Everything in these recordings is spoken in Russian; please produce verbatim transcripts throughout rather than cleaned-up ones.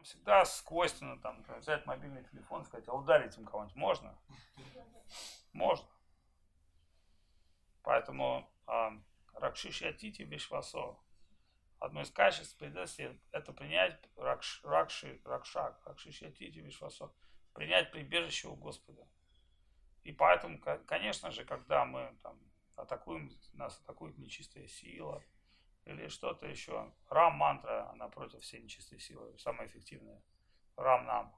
всегда свойственно там, взять мобильный телефон и сказать, а ударить им кого-нибудь можно? Можно. Поэтому ракшиш ятити вишвасо. Одно из качеств преданности это принять ракш, ракши, ракшак, ракшиш ятити вишвасо. Принять прибежище у Господа. И поэтому, конечно же, когда мы там атакуем, нас атакует нечистая сила или что-то еще, рам-мантра, она против всей нечистой силы, самая эффективная. Рам-нам.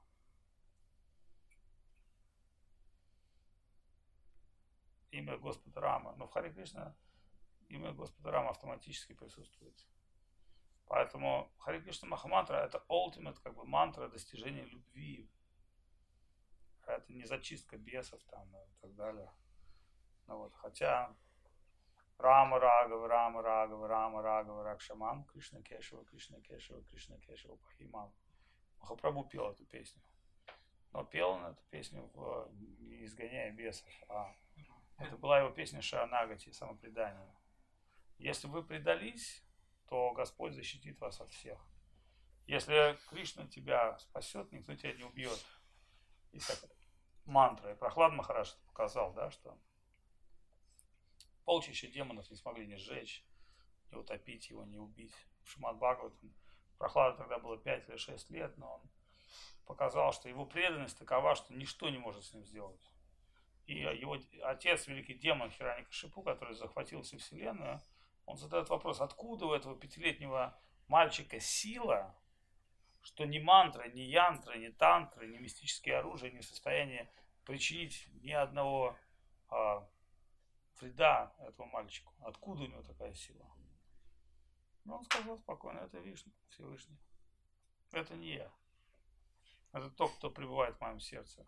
Имя Господа Рама. Но в Харе Кришна имя Господа Рама автоматически присутствует. Поэтому Харе Кришна Махамантра это ultimate, как бы мантра достижения любви. Это не зачистка бесов там и так далее. Ну вот, хотя Рама Рагава, Рама Рагава, Рама Рагава, Ракшамам, Кришна Кешева, Кришна Кешева, Кришна Кешева, Пахимам. Махапрабху пел эту песню. Но пел он эту песню в не изгоняя бесов, а это была его песня Шаранагати, самопредание. Если вы предались, то Господь защитит вас от всех. Если Кришна тебя спасет, никто тебя не убьет. Есть такая мантра. И Прохлад Махарадж показал, да, что полчища демонов не смогли ни сжечь, ни утопить его, ни убить. В Шримад Бхагаватам Прохладу тогда было пять или шесть лет, но он показал, что его преданность такова, что ничто не может с ним сделать. И его отец, великий демон Хираньякашипу, который захватил всю вселенную, он задает вопрос, откуда у этого пятилетнего мальчика сила, что ни мантра, ни янтра, ни тантра, ни мистические оружия не в состоянии причинить ни одного а, вреда этому мальчику. Откуда у него такая сила? Но он сказал спокойно, это Вишну, Всевышний. Это не я. Это тот, кто пребывает в моем сердце.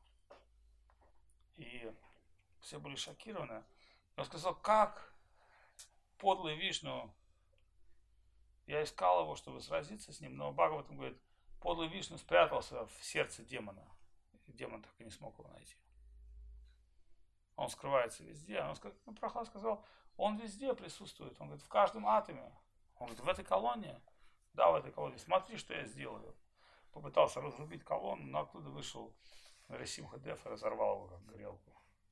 И все были шокированы. Он сказал, как подлый Вишну, я искал его, чтобы сразиться с ним, но Бхагаватам говорит, подлый Вишну спрятался в сердце демона. И демон так и не смог его найти. Он скрывается везде. Он, ну, Прохлад сказал, он везде присутствует. Он говорит, в каждом атоме. Он говорит, в этой колонне? Да, в этой колонне. Смотри, что я сделаю. Попытался разрубить колонну, но оттуда вышел Нарисимха-дев и разорвал его, как горелку.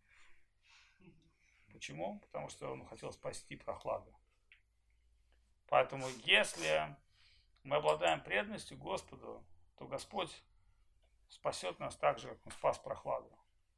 Почему? Потому что он хотел спасти Прохладу. Поэтому, если мы обладаем преданностью Господу, то Господь спасет нас так же, как Он спас Прохладу.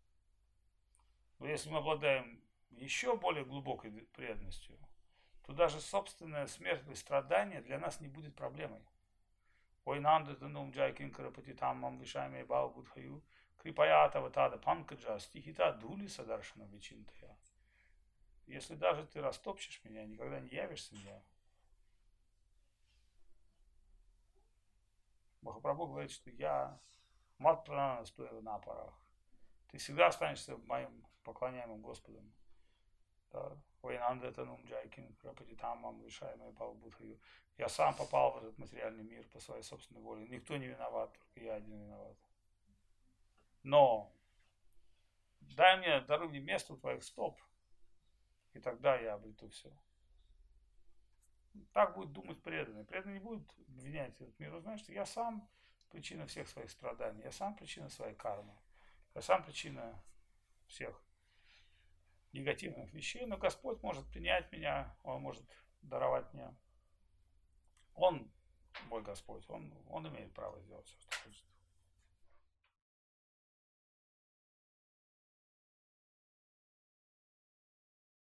Но если мы обладаем еще более глубокой преданностью, то даже собственная смерть или страдание для нас не будет проблемой. Ой, нанда танум джайкин карапатитам мам вишами бау будхаю крипаята ватада панкаджа стихита дули садаршана вичинтая. Если даже ты растопчешь меня, никогда не явишься мне. Махапрабху говорит, что я мат пранана стою на парах. Ты всегда останешься моим поклоняемым Господом. Я сам попал в этот материальный мир по своей собственной воле. Никто не виноват, только я один виноват. Но дай мне, даруй мне место у твоих стоп, и тогда я обрету все. Так будет думать преданный. Преданный не будет обвинять этот мир. Он знает, что я сам причина всех своих страданий, я сам причина своей кармы, я сам причина всех негативных вещей, но Господь может принять меня, Он может даровать мне. Он мой Господь, Он, он имеет право сделать все, что хочет.